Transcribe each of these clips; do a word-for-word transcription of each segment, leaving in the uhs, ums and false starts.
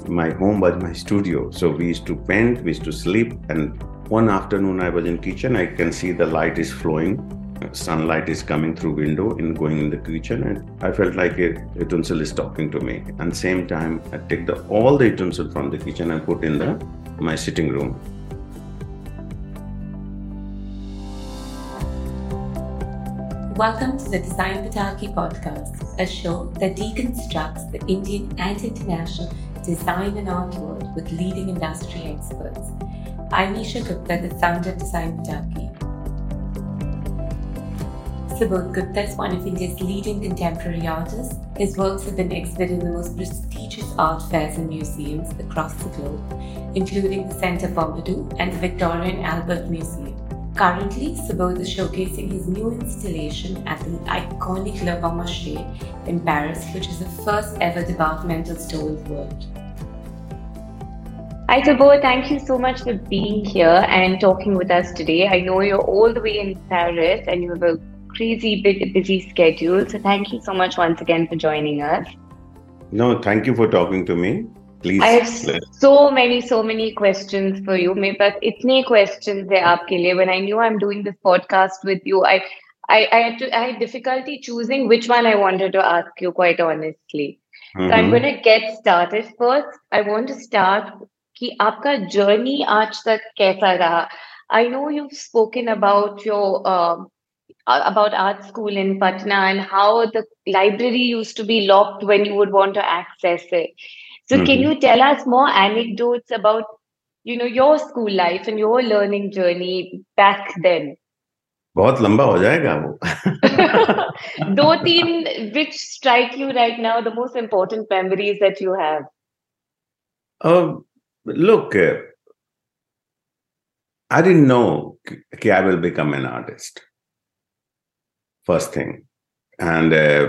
my home was my studio. So we used to paint, we used to sleep. And one afternoon I was in kitchen, I can see the light is flowing. Sunlight is coming through window and going in the kitchen, and I felt like a utensil is talking to me. And same time, I take the all the utensils from the kitchen and put in the my sitting room. Welcome to the Design Pataki podcast, a show that deconstructs the Indian and international design and art world with leading industry experts. I'm Nisha Gupta, the founder of Design Pataki. Subodh Gupta is one of India's leading contemporary artists. His works have been exhibited in the most prestigious art fairs and museums across the globe, including the Centre Pompidou and the Victoria and Albert Museum. Currently, Subodh is showcasing his new installation at the iconic Le Bon Marché in Paris, which is the first ever departmental store in the world. Hi Subodh, thank you so much for being here and talking with us today. I know you're all the way in Paris and you have a crazy big busy schedule. So thank you so much once again for joining us. No, thank you for talking to me. Please. I have so many, so many questions for you. मेरे पास इतने questions है आपके लिए. When I knew I'm doing this podcast with you, I, I, I had to, I had difficulty choosing which one I wanted to ask you, quite honestly. Mm-hmm. So I'm going to get started. First, I want to start कि आपका journey आज तक कैसा रहा? I know you've spoken about your uh, about art school in Patna and how the library used to be locked when you would want to access it. So mm-hmm. Can you tell us more anecdotes about, you know, your school life and your learning journey back then? बहुत लंबा हो जाएगा वो. दो तीन which strike you right now, the most important memories that you have? Uh, look, uh, I didn't know that I will become an artist. First thing. And uh,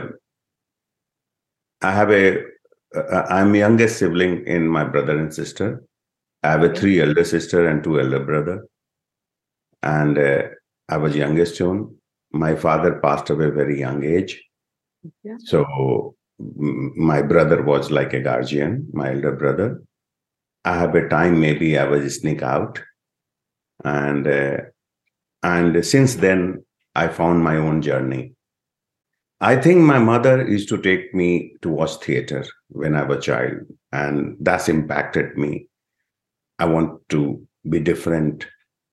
I have a, uh, I'm youngest sibling in my brother and sister. I have a three elder sister and two elder brother. And uh, I was youngest one. My father passed away very young age. Yeah. So m- my brother was like a guardian, my elder brother. I have a time maybe I was sneak out. And uh, and since then, I found my own journey. I think my mother used to take me to watch theater when I was a child, and that's impacted me. I want to be different.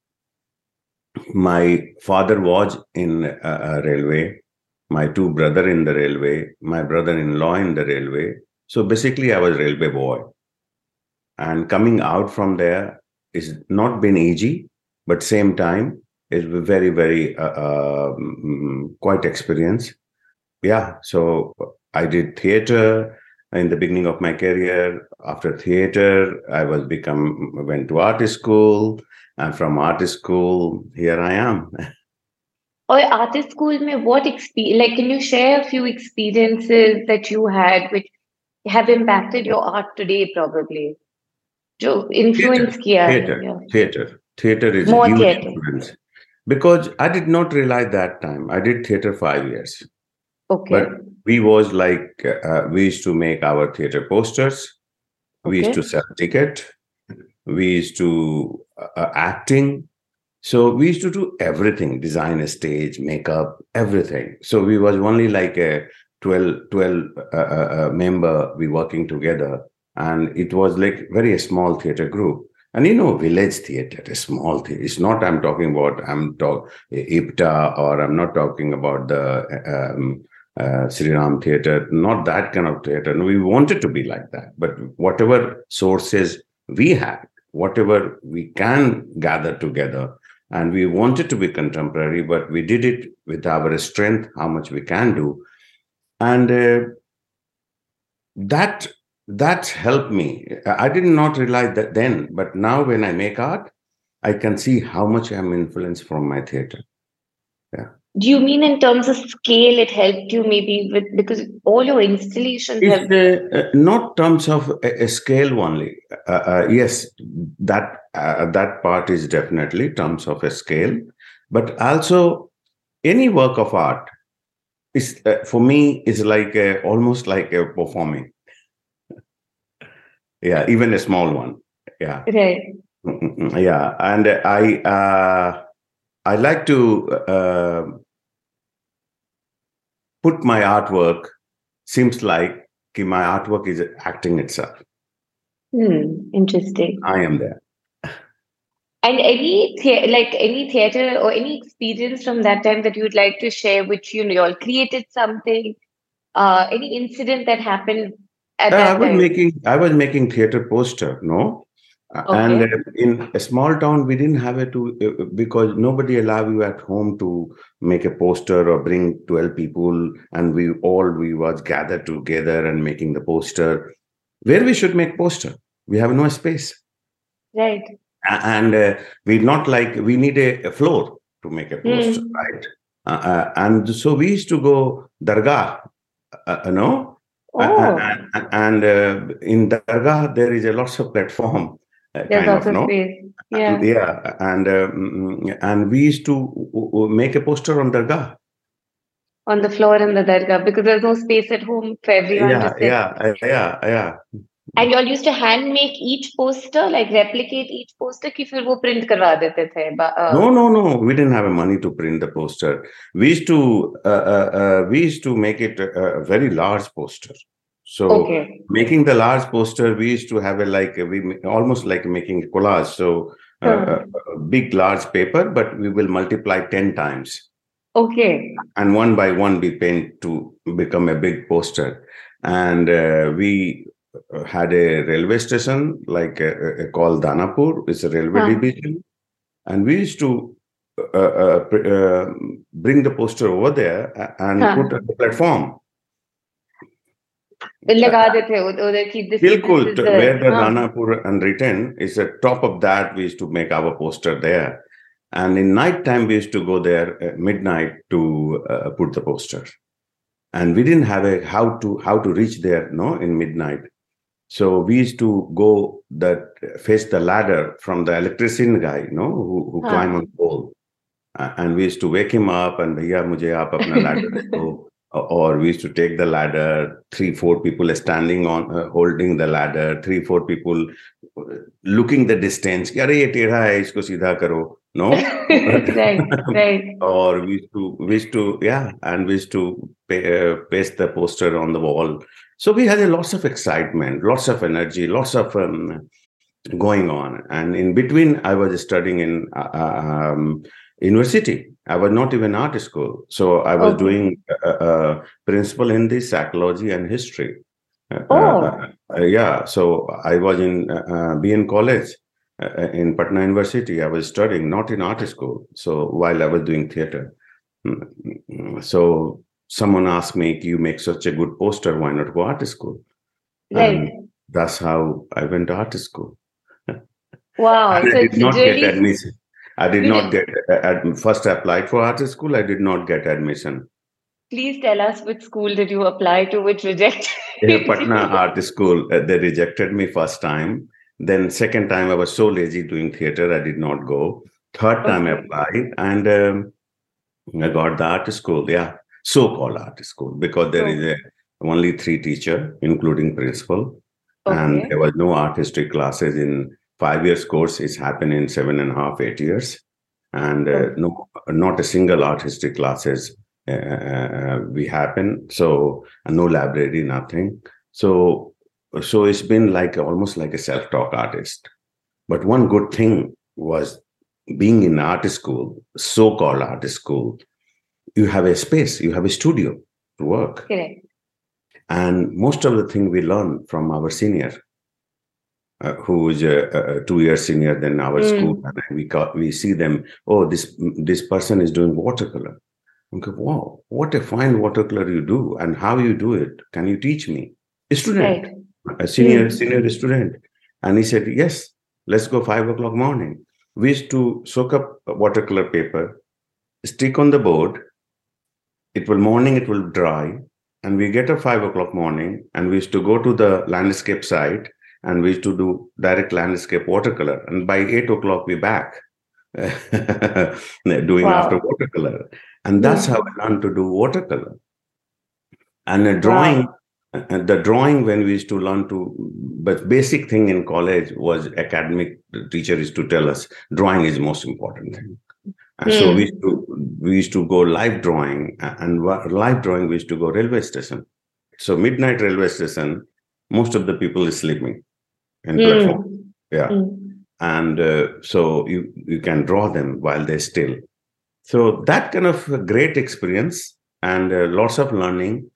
My father was in a, a railway, my two brothers in the railway, my brother-in-law in the railway. So basically, I was a railway boy. And coming out from there is not been easy, but same time, it's very, very uh, uh, quite experience. Yeah, so I did theater in the beginning of my career. After theater, I was become went to art school, and from art school, here I am. Oh, art school, mein what experience? Like, can you share a few experiences that you had which have impacted your art today, probably? Jo influence kiya? Theater, yeah. theater, theater is more huge theater. influence. Because I did not realize that time. I did theater five years. Okay. But we was like, uh, we used to make our theater posters. We okay. used to sell ticket. We used to uh, acting. So we used to do everything, design a stage, makeup, everything. So we was only like a twelve, twelve uh, uh, member, we working together. And it was like very small theater group. And you know, village theater, a small theater. It's not I'm talking about, I'm talking I P T A, or I'm not talking about the um, uh, Sri Ram theater, not that kind of theater. And we wanted to be like that. But whatever sources we had, whatever we can gather together, and we wanted to be contemporary, but we did it with our strength, how much we can do. And uh, that That helped me. I did not realize that then, but now when I make art, I can see how much I'm influenced from my theater. Yeah. Do you mean in terms of scale, it helped you maybe with, because all your installations it's have... The, uh, not terms of a, a scale only. Uh, uh, yes, that uh, that part is definitely terms of a scale, but also any work of art is uh, for me is like a, almost like a performing. Yeah, even a small one. Yeah. Right. Yeah. And I uh, I like to uh, put my artwork, seems like my artwork is acting itself. Hmm. Interesting. I am there. And any the- like any theater or any experience from that time that you would like to share, which you know you all created something, uh, any incident that happened at Uh, I that was time? making I was making theater poster, no, Uh, and Okay. uh, in a small town we didn't have it to uh, because nobody allowed you at home to make a poster or bring twelve people, and we all we was gathered together and making the poster. Where we should make poster, we have no space, Right. A- and uh, we not like we need a, a floor to make a poster, Hmm. right? Uh, uh, and so we used to go dargah, uh, you know, uh, Oh, uh, and uh, in dargah there is a lots of platform, uh, there's kind of, also no. space. Um, Yeah. yeah, and uh, mm, and we used to w- w- make a poster on dargah. On the floor in the dargah because there's no space at home for everyone to Yeah, sit. yeah, uh, yeah, yeah. And you all used to hand make each poster, like replicate each poster, कि फिर वो print करवा देते थे. Ba- Uh, No, no, no. We didn't have money to print the poster. We used to uh, uh, uh, we used to make it a, a very large poster. So okay. making the large poster, we used to have a like a, we ma- almost like making a collage. So uh, Huh. a, a big large paper, but we will multiply ten times, Okay. and one by one we paint to become a big poster. And uh, we had a railway station like uh, uh, called Danapur. It's a railway Huh. division, and we used to uh, uh, pr- uh, bring the poster over there a- and Huh. put on the platform. लगा देते उध- उधर की this, this Bilkul, is t- the where the huh. Danapur and written is the top of that. We used to make our poster there, and in night time we used to go there at midnight to uh, put the poster. And we didn't have a how to how to reach there, no, in midnight. So we used to go that face the ladder from the electrician guy, you know, who, who Huh. climb on pole. Uh, and we used to wake him up and bhaiya mujhe aap apna ladder de do. Or we used to take the ladder, three four people are standing on uh, holding the ladder, three four people uh, looking the distance कि अरे ये टेढ़ा है इसको सीधा करो, no. Right. Right. Or we used to we used to yeah, and we used to pa- uh, paste the poster on the wall. So we had a lots of excitement, lots of energy, lots of um, going on. And in between, I was studying in uh, um, university. I was not even art school. So I was Okay. doing uh, uh, principal Hindi, psychology, and history. Uh, Oh. uh, uh, yeah. So I was in uh, uh, B N College uh, in Patna University. I was studying, not in art school. So while I was doing theater. Mm, So someone asked me, you make such a good poster, why not go art school? Right. And that's how I went to art school. Wow. And So I did it's not really get admission. I did you not did. get uh, ad- first I applied for art school. I did not get admission. Please tell us which school did you apply to, which rejected Yeah, Patna you? Art School, uh, they rejected me first time. Then second time I was so lazy doing theater, I did not go. Third time I Okay. applied and um, I got the art school. Yeah, so-called art school because there is So a only three teacher, including principal, and okay. there was no art history classes in five years course. It's happened in seven and a half, eight years, and uh, Okay. no, not a single art history classes uh, uh, we happen. So uh, no library, nothing. So so it's been like almost like a self-taught artist. But one good thing was being in art school, so-called art school. You have a space, you have a studio to work, Correct. and most of the thing we learn from our senior, uh, who is a, a two years senior than our school, Mm. and we got, we see them. Oh, this this person is doing watercolor. Okay, wow, what a fine watercolor you do, and how you do it? Can you teach me? A student, Right. a senior Mm. senior student, and he said, yes, let's go five o'clock morning. We used to soak up watercolor paper, stick on the board. It will morning, it will dry, and we get up five o'clock morning, and we used to go to the landscape site, and we used to do direct landscape watercolor, and by eight o'clock we back doing after Wow. watercolor, and that's how Mm. I learned to do watercolor. And a drawing, Wow. And the drawing, when we used to learn to, but basic thing in college was academic. The teacher used to tell us drawing is the most important thing. And mm. so we used to we used to go live drawing, and live drawing we used to go railway station. So midnight railway station, most of the people is sleeping in mm. platform. Yeah, mm. and uh, so you you can draw them while they're still. So that kind of a great experience and uh, lots of learning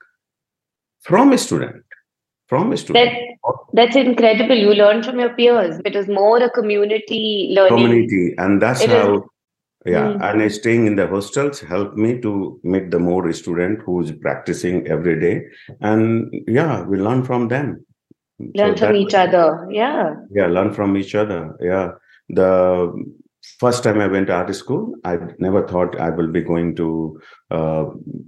from a student. From a student. That, that's incredible. You learn from your peers. It was more a community learning. Community, and that's it how. Is, Yeah, mm. and staying in the hostels helped me to meet the more student who's practicing every day, and yeah, we learn from them. Learn so from each other. Yeah. Yeah, learn from each other. Yeah. The first time I went to art school, I never thought I will be going to uh,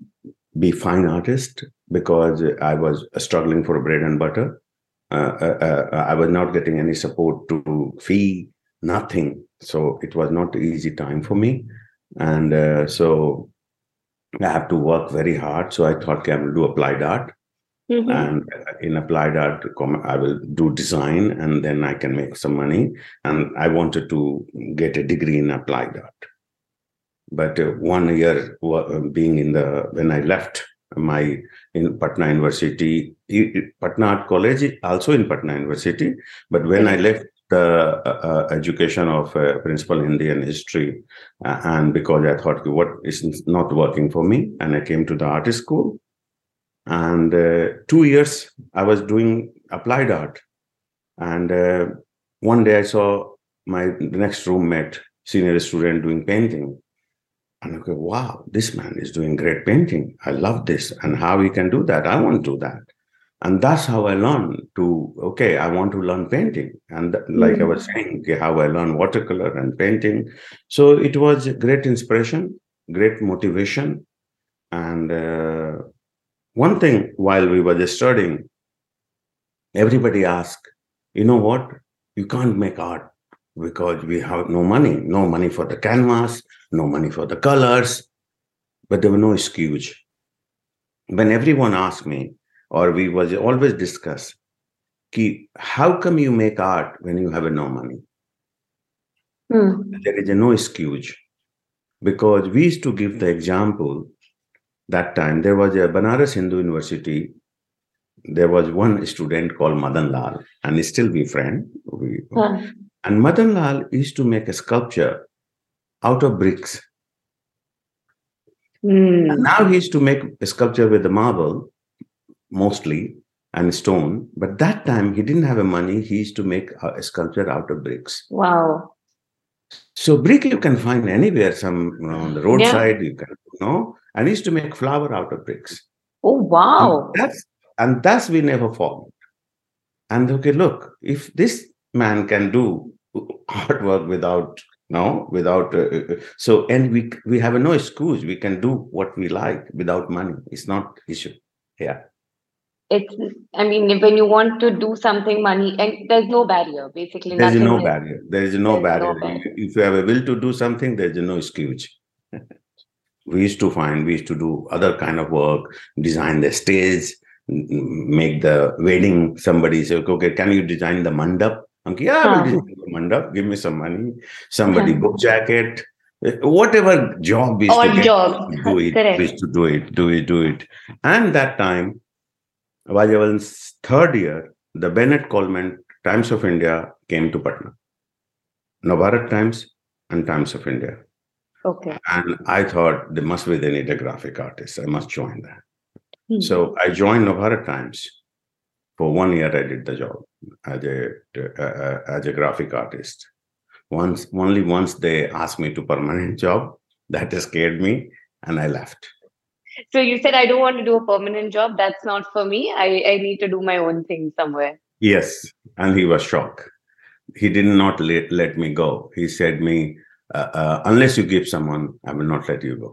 be fine artist, because I was struggling for bread and butter. Uh, uh, uh, I was not getting any support to fee, nothing. So it was not an easy time for me. And uh, so I have to work very hard. So I thought, okay, I will do applied art. Mm-hmm. And in applied art, I will do design, and then I can make some money. And I wanted to get a degree in applied art. But uh, one year uh, being in the, when I left my, in Patna University, Patna Art College, also in Patna University. But when mm-hmm. I left the uh, education of uh, principal Hindi and history, uh, and because I thought, what is not working for me, and I came to the art school. And uh, two years I was doing applied art. And uh, one day I saw my next roommate, senior student, doing painting. And I go, wow, this man is doing great painting. I love this. And how he can do that? I want to do that. And that's how I learned to, okay, I want to learn painting. And like mm-hmm. I was saying, okay, how I learned watercolor and painting. So it was a great inspiration, great motivation. And uh, one thing, while we were just studying, everybody asked, you know what, you can't make art because we have no money, no money for the canvas, no money for the colors, but there were no excuse. When everyone asked me, or we was always discuss, ki, how come you make art when you have no money? Hmm. There is a no excuse. Because we used to give the example, that time there was a Banaras Hindu University, there was one student called Madan Lal, and he still be friend. We, huh. And Madan Lal used to make a sculpture out of bricks. Mm. And now he used to make a sculpture with the marble, mostly, and stone. But that time he didn't have a money. He used to make a sculpture out of bricks. Wow. So brick you can find anywhere, some you know, on the roadside, yeah. you can, you know, and he used to make flower out of bricks. Oh, wow. And that's, and that's we never forgot. And okay, look, if this man can do artwork without, no, without, uh, so, and we we have no excuse. We can do what we like without money. It's not issue. Yeah. It's, I mean, when you want to do something, money, and there's no barrier, basically. There's no is, barrier. There is no barrier. no barrier. If you have a will to do something, there's no excuse. We used to find, we used to do other kind of work, design the stage, make the wedding. Somebody said, okay, can you design the mandap? I'm like, yeah, I will design the mandap. Give me some money. Somebody book jacket. Whatever job is All to jobs. do it, is to do it, do it, do it. And that time, while I was in third year, the Bennett Coleman Times of India came to Patna. Navbharat Times and Times of India. Okay. And I thought they must be, they need a graphic artist. I must join that. Hmm. So I joined Navbharat Times. For one year, I did the job as a, uh, as a graphic artist. Once, only once they asked me to permanent job, that scared me, and I left. So you said, I don't want to do a permanent job. That's not for me. I, I need to do my own thing somewhere. Yes. And he was shocked. He did not let, let me go. He said me, uh, uh, unless you give someone, I will not let you go.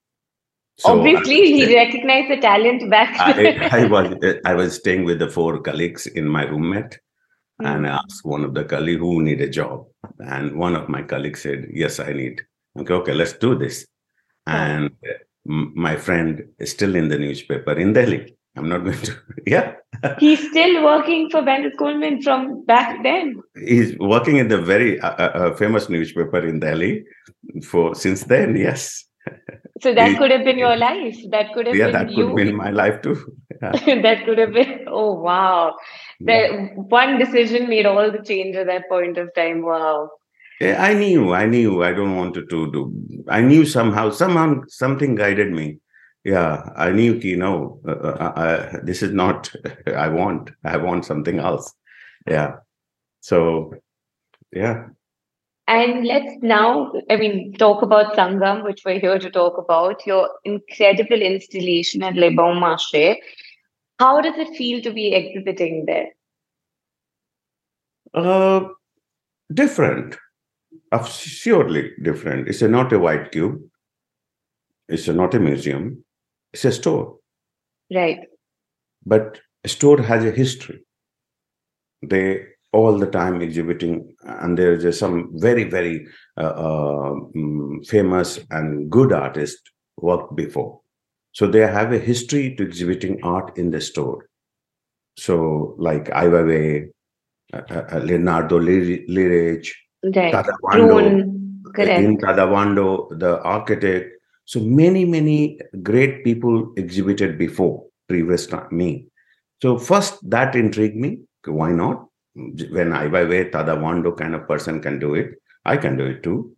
So obviously, he recognized the talent back then. I, I, was, I was staying with the four colleagues in my roommate. Mm-hmm. And I asked one of the colleagues who need a job. And one of my colleagues said, yes, I need. Okay, okay, let's do this. And my friend is still in the newspaper in Delhi, I'm not going to. Yeah. He's still working for Bendis Coleman from back then. He's working in the very uh, uh, famous newspaper in Delhi for since then. Yes. So that he, could have been your life. That could have yeah, been that you. could be in my life too. Yeah. That could have been. Oh wow! Yeah. The one decision made all the change at that point of time. Wow. Yeah, I knew. I knew. I don't want to do. I knew somehow. Somehow something guided me. Yeah, I knew, you know, uh, uh, uh, this is not I want. I want something else. Yeah. So, yeah. And let's now, I mean, talk about Sangam, which we're here to talk about, your incredible installation at Le Bon Marché. How does it feel to be exhibiting there? Uh, different. Uh, surely different. It's a, not a white cube. It's a, not a museum. It's a store. Right. But a store has a history. They all the time exhibiting, and there's just some very, very uh, uh, um, famous and good artists worked before. So they have a history to exhibiting art in the store. So like Ai Weiwei, uh, uh, Leonardo Liric, right. Tadawando, in Tadawando, the architect. So many, many great people exhibited before, previous time, me. So first that intrigued me. Why not? When Ai Weiwei, Tadawando kind of person can do it, I can do it too.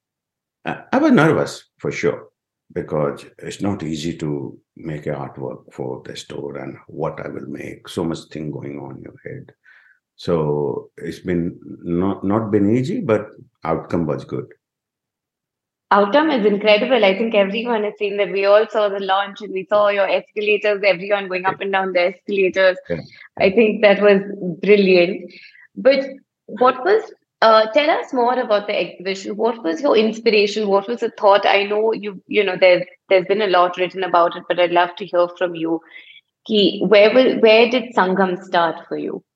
I was nervous for sure, because it's not easy to make an artwork for the store and what I will make. So much thing going on in your head. So it's been not, not been easy, but outcome was good. Outcome is incredible. I think everyone has seen that. We all saw the launch and we saw your escalators, everyone going up and down the escalators. Yeah. I think that was brilliant. But what was, uh, tell us more about the exhibition. What was your inspiration? What was the thought? I know you, you know, there's, there's been a lot written about it, but I'd love to hear from you. Ki, where, will, where did Sangam start for you?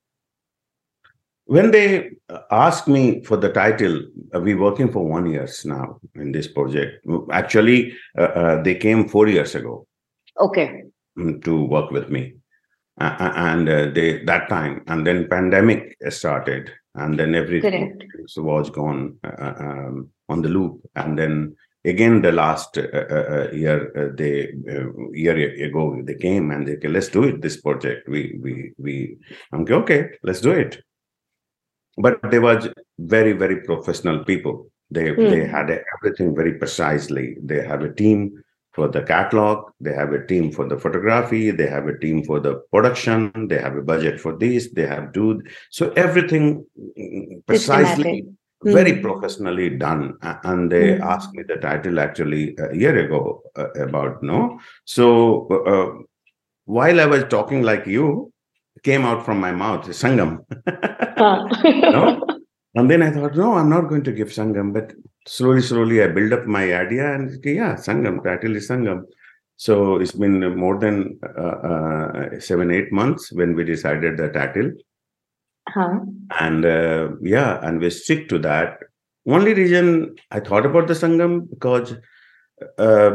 When they asked me for the title, uh, we're working for one year now in this project. Actually, uh, uh, they came four years ago. Okay. To work with me. Uh, and uh, they that time, and then pandemic started, and then everything was gone uh, um, on the loop. And then again, the last uh, uh, year, uh, they uh, year ago, they came and they said, let's do it, this project. We, we, we, I'm like, okay, let's do it. But they were very, very professional people. They mm. they had everything very precisely. They have a team for the catalog. They have a team for the photography. They have a team for the production. They have a budget for this. They have do so everything precisely, mm. very professionally done. And they mm. asked me the title actually a year ago uh, about no. So uh, while I was talking like you, came out from my mouth, Sangam. Huh. No? And then I thought, no, I'm not going to give Sangam. But slowly, slowly, I build up my idea and yeah, Sangam, title is Sangam. So it's been more than uh, uh, seven, eight months when we decided the title. Huh. And uh, yeah, and we stick to that. Only reason I thought about the Sangam because uh,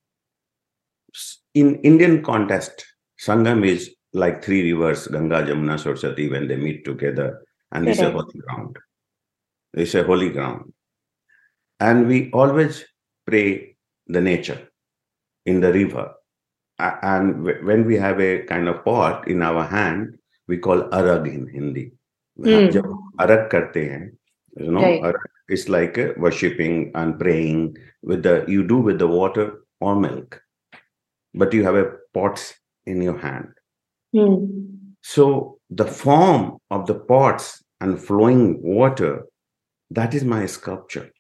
in Indian context, Sangam is like three rivers, Ganga, Jamuna, Saraswati, when they meet together. And it's a holy ground. It's a holy ground. And we always pray the nature in the river. And when we have a kind of pot in our hand, we call arag in Hindi. Mm. Jab arag karte hain, you know, right. Arag is like worshipping and praying with the, you do with the water or milk, but you have a pots in your hand. Mm. So the form of the pots and flowing water, that is my sculpture.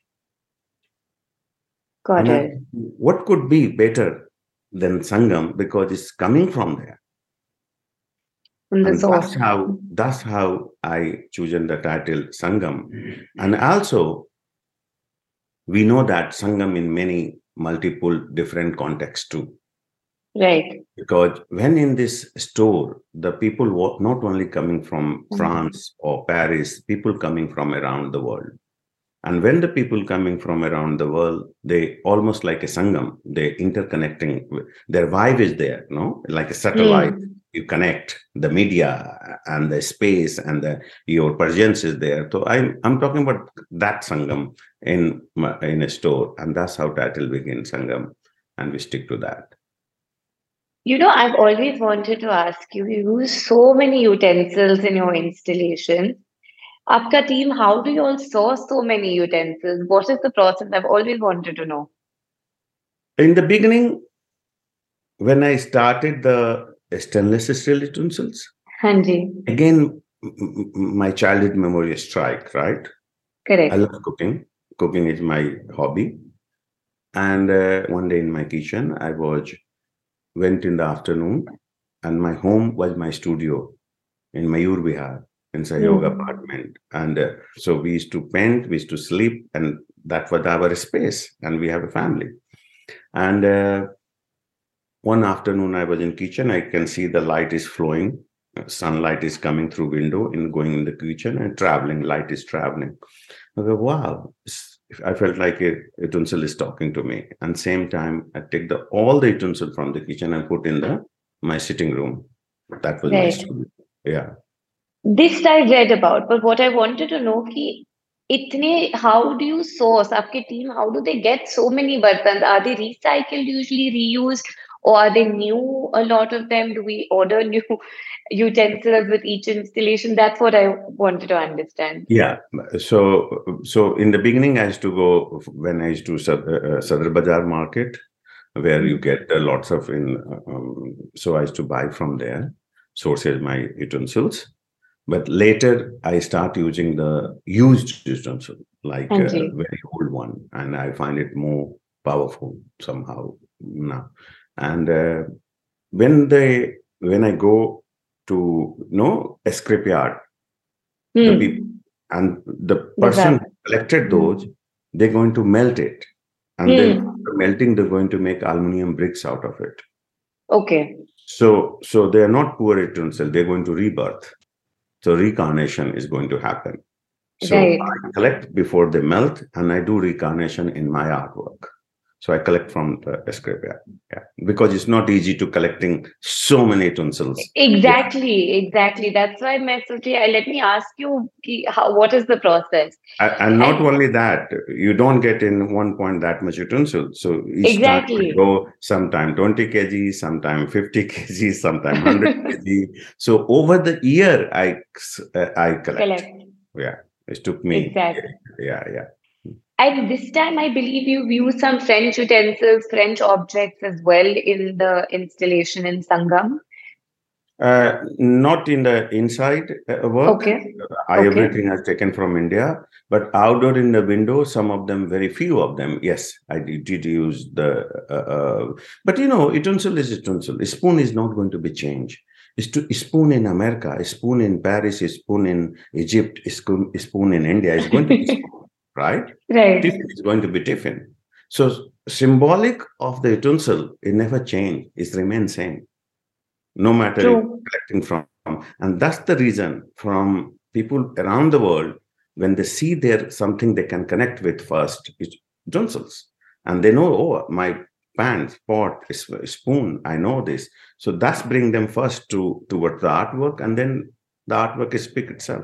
Got and it. I, what could be better than Sangam because it's coming from there. From the and source. That's how, that's how I chosen the title Sangam. And also, we know that Sangam in many multiple different contexts too. Right. Because when in this store, the people were not only coming from mm-hmm. France or Paris, people coming from around the world. And when the people coming from around the world, they almost like a Sangam, they interconnecting, their vibe is there, no? Like a satellite. Mm. you connect the media and the space and the your presence is there. So I'm I'm talking about that Sangam in in a store, and that's how title begins, Sangam, and we stick to that. You know, I've always wanted to ask you, you use so many utensils in your installation. Aapka team, how do you all source so many utensils? What is the process? I've always wanted to know. In the beginning, when I started the stainless steel utensils, Hanji. again, my childhood memory strike, right? Correct. I love cooking. Cooking is my hobby. And uh, one day in my kitchen, I was went in the afternoon, and my home was my studio in Mayur Vihar, in Sahyog mm. apartment. And uh, so we used to paint, we used to sleep, and that was our space. And we have a family. And uh, one afternoon, I was in kitchen. I can see the light is flowing. Sunlight is coming through window and going in the kitchen and traveling. Light is traveling. I go, wow. I felt like a utensil is talking to me. And same time, I take the all the utensil from the kitchen and put in the my sitting room. That was right. my studio. Yeah. This I read about, but what I wanted to know ki, itne, how do you source? Aapke team, how do they get so many bartans? Are they recycled, usually reused? Or are they new, a lot of them? Do we order new utensils with each installation? That's what I wanted to understand. Yeah. So so in the beginning, I used to go, when I used to uh, Sadr Bazaar market, where you get uh, lots of, in. Um, so I used to buy from there, sources my utensils. But later, I start using the used utensil, like a uh, very old one. And I find it more powerful somehow now. And uh, when they, when I go to, you know, a scrapyard, mm. the people, and the person exactly. who collected those, they're going to melt it. And mm. then after melting, they're going to make aluminum bricks out of it. Okay. So, so they're not poor utensils, they're going to rebirth. So recarnation is going to happen. So right. I collect before they melt, and I do recarnation in my artwork. So I collect from the scrapyard, yeah, because it's not easy to collecting so many utensils. Exactly, yeah. exactly. That's why, Mesutri, let me ask you, how, what is the process? And, and not and, only that, you don't get in one point that much utensil. So each exactly. time you go, sometime twenty kilograms, sometime fifty kilograms, sometime one hundred kilograms. So over the year, I uh, I collect. collect. Yeah, it took me. Exactly. Yeah, yeah. And this time, I believe you've used some French utensils, French objects as well in the installation in Sangam. Uh, not in the inside uh, work. Okay. I, okay. Everything is taken from India, but outdoor in the window, some of them, very few of them, yes, I did, did use the. Uh, uh, but you know, utensil is utensil. A spoon is not going to be changed. It's to, a spoon in America, a spoon in Paris, a spoon in Egypt, a spoon, a spoon in India is going to be spoon. Right? Right. Tiffin is going to be tiffin. So symbolic of the utensil, it never changed. It remains same. No matter True. collecting from. And that's the reason from people around the world, when they see there something they can connect with first, it's utensils. And they know, oh, my pan, pot, spoon, I know this. So that's bring them first to towards the artwork, and then the artwork is speak itself.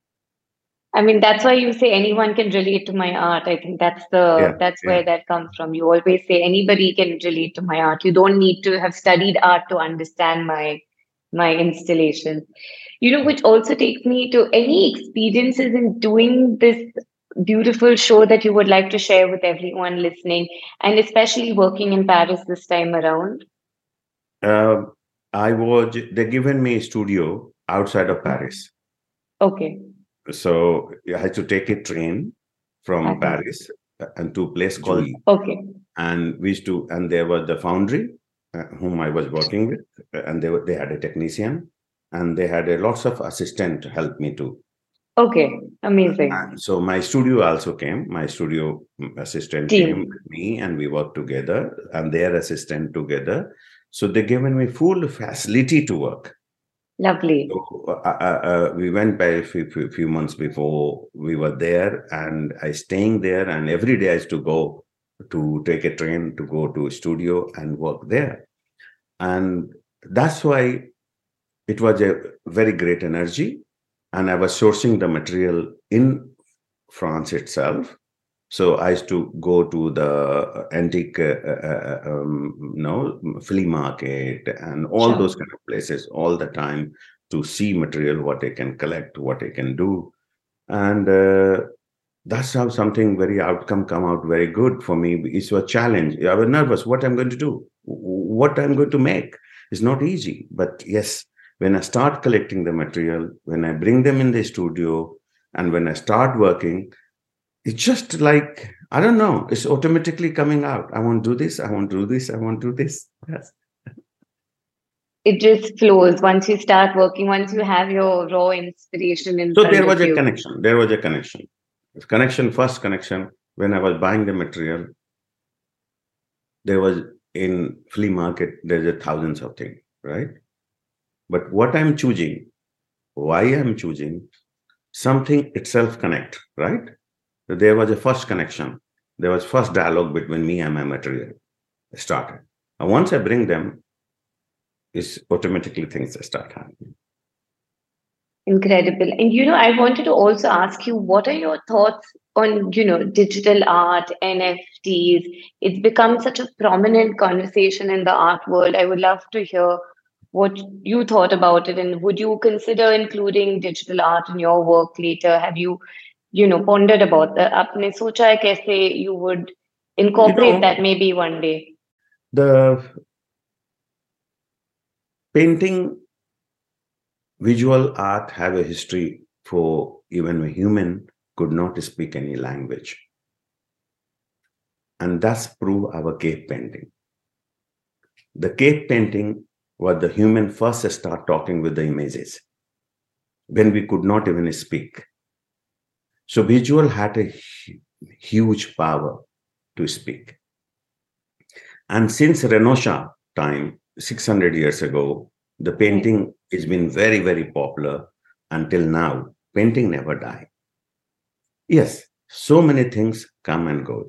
I mean, that's why you say anyone can relate to my art. I think that's the yeah, that's where yeah. that comes from. You always say anybody can relate to my art. You don't need to have studied art to understand my my installation. You know, which also takes me to any experiences in doing this beautiful show that you would like to share with everyone listening, and especially working in Paris this time around. Uh, I was they given me a studio outside of Paris. Okay. So I had to take a train from okay. Paris and to a place called. Okay. And we used to, and there was the foundry uh, whom I was working with, and they were, they had a technician, and they had a lots of assistant to help me too. Okay, amazing. And so my studio also came. My studio assistant Team. came with me, and we worked together, and their assistant together. So they given me full facility to work. Lovely. So, uh, uh, we went by a few, few, few months before we were there, and I staying there, and every day I used to go to take a train to go to a studio and work there. And that's why it was a very great energy. And I was sourcing the material in France itself. So I used to go to the antique, uh, uh, um, you know, flea market and all Sure. those kind of places all the time to see material, what I can collect, what I can do. And uh, that's how something very outcome come out very good for me. It's a challenge. I was nervous what I'm going to do, what I'm going to make. It's not easy. But yes, when I start collecting the material, when I bring them in the studio, and when I start working, it's just like, I don't know, it's automatically coming out. I want to do this, I want to do this, I want to do this. Yes. It just flows once you start working, once you have your raw inspiration in So front there of was a you. connection. There was a connection. Connection, first connection, when I was buying the material, there was in flea market, there's a thousands of things, right? But what I'm choosing, why I'm choosing, something itself connect, right? So there was a first connection. There was first dialogue between me and my material started. And once I bring them, it's automatically things start happening. Incredible. And, you know, I wanted to also ask you, what are your thoughts on, you know, digital art, N F Ts? It's become such a prominent conversation in the art world. I would love to hear what you thought about it. And would you consider including digital art in your work later? Have you, you know, pondered about that? Apne socha hai kaise you would incorporate You know, that maybe one day? The painting, visual art have a history for even a human could not speak any language. And that's prove our cave painting. The cave painting was the human first start talking with the images when we could not even speak. So visual had a huge power to speak. And since Renoir time, six hundred years ago, the painting has been very, very popular until now. Painting never died. Yes, so many things come and go.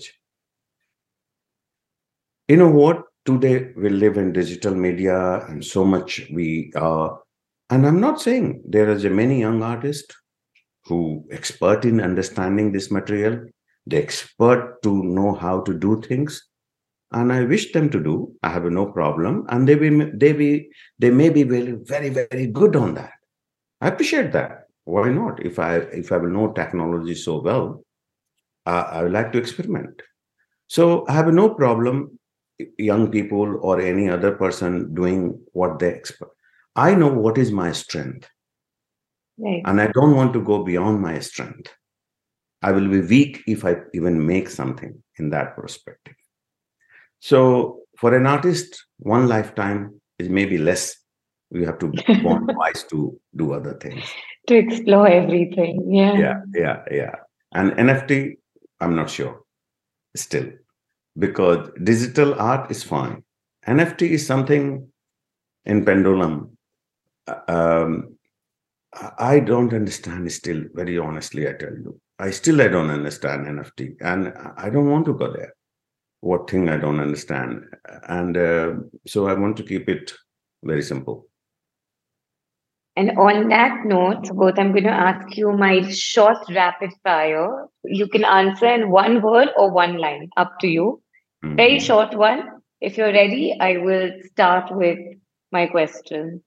You know what? Today we live in digital media and so much we are, and I'm not saying there is a many young artists who expert in understanding this material, the expert to know how to do things. And I wish them to do. I have no problem, and they be they be they may be very very very good on that. I appreciate that. Why not? If I if I will know technology so well, uh, I would like to experiment. So I have no problem. Young people or any other person doing what they expert. I know what is my strength, Right. and I don't want to go beyond my strength. I will be weak if I even make something in that perspective. So for an artist, one lifetime is maybe less. We have to born wise to do other things. To explore everything. Yeah. Yeah, yeah, yeah. And N F T, I'm not sure still, because digital art is fine. N F T is something in pendulum. Um, I don't understand still, very honestly, I tell you. I still, I don't understand N F T, and I don't want to go there. What thing I don't understand. And uh, so I want to keep it very simple. And on that note, both I'm going to ask you my short rapid fire. You can answer in one word or one line, up to you. Mm-hmm. Very short one. If you're ready, I will start with my question.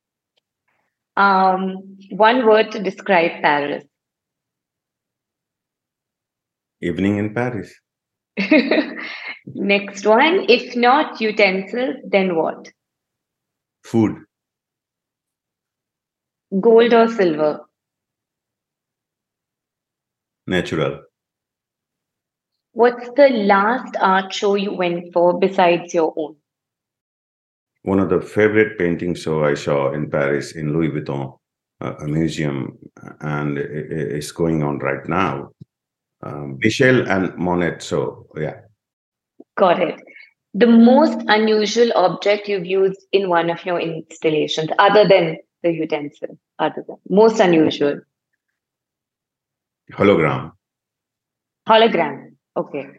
Um, one word to describe Paris. Evening in Paris. Next one. If not utensils, then what? Food. Gold or silver? Natural. What's the last art show you went for besides your own? One of the favorite painting show I saw in Paris in Louis Vuitton, uh, a museum, and it, it's going on right now. Um, Michel and Monet. So yeah. Got it. The most unusual object you've used in one of your installations, other than the utensil, other than most unusual. Hologram. Hologram. Okay.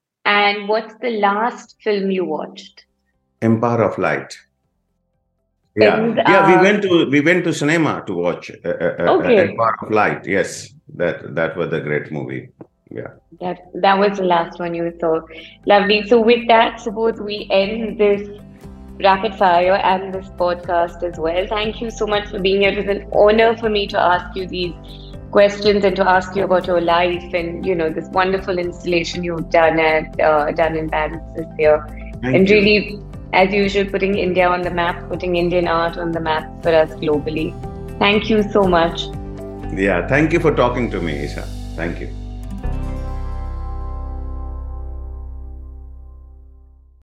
And what's the last film you watched? Empire of Light. Yeah, And, yeah. We uh, went to we went to cinema to watch uh, uh, Okay. uh, Empire of Light. Yes, that that was a great movie. Yeah. That that was the last one you saw. Lovely. So with that, suppose we end this rapid fire and this podcast as well. Thank you so much for being here. It was an honor for me to ask you these questions and to ask you about your life and you know this wonderful installation you've done at uh, done in Paris this year. Thank and you. really, as usual, putting India on the map, putting Indian art on the map for us globally. Thank you so much. Yeah. Thank you for talking to me, Isha. Thank you.